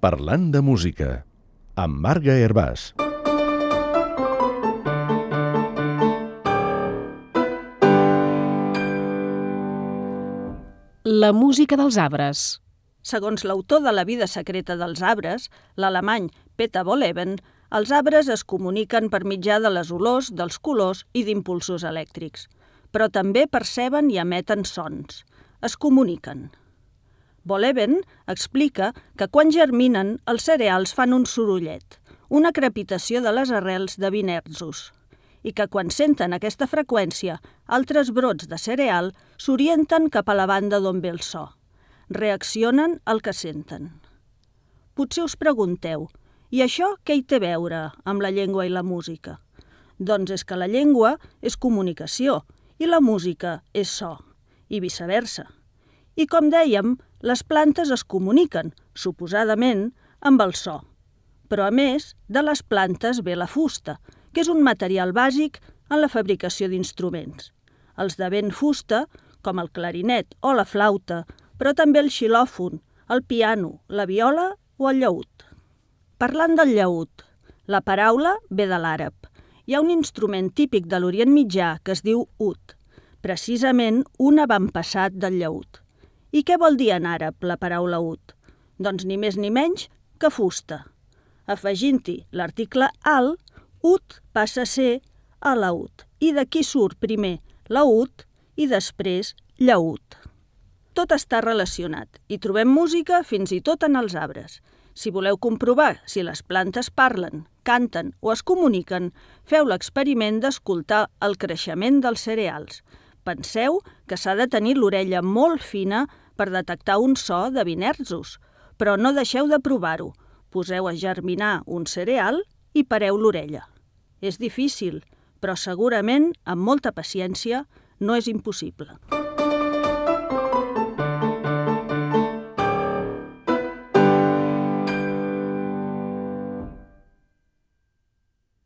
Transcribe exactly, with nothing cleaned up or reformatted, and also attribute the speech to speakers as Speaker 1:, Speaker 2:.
Speaker 1: Parlant de música, amb Marga Hervàs.
Speaker 2: La música dels arbres.
Speaker 3: Segons l'autor de La vida secreta dels arbres, l'alemany Peter Wohlleben, els arbres es comuniquen per mitjà de les olors, dels colors i d'impulsos elèctrics, però també perceben i emeten sons. Es comuniquen. Wohlleben explica que quan germinen, els cereals fan un sorollet, una crepitació de les arrels de vinerzos, i que quan senten aquesta freqüència, altres brots de cereal s'orienten cap a la banda d'on ve el so. Reaccionen al que senten. Potser us pregunteu, i això què hi té a veure amb la llengua i la música? Doncs és que la llengua és comunicació i la música és so, i viceversa. I com dèiem, les plantes es comuniquen, suposadament, amb el so. Però a més, de les plantes ve la fusta, que és un material bàsic en la fabricació d'instruments. Els de vent fusta, com el clarinet o la flauta, però també el xilòfon, el piano, la viola o el llaüt. Parlant del llaüt, la paraula ve de l'àrab. Hi ha un instrument típic de l'Orient Mitjà que es diu ud, precisament un avantpassat del llaüt. I què vol dir en àrab la paraula ud? Doncs ni més ni menys que fusta. Afegint-hi l'article al, ud passa a ser alaüd, i d'aquí surt primer laüd i després llaüt. Tot està relacionat i trobem música fins i tot en els arbres. Si voleu comprovar si les plantes parlen, canten o es comuniquen, feu l'experiment d'escoltar el creixement dels cereals. Penseu que s'ha de tenir l'orella molt fina per detectar un so de vinerzos, però no deixeu de provar-ho. Poseu a germinar un cereal i pareu l'orella. És difícil, però segurament, amb molta paciència, no és impossible.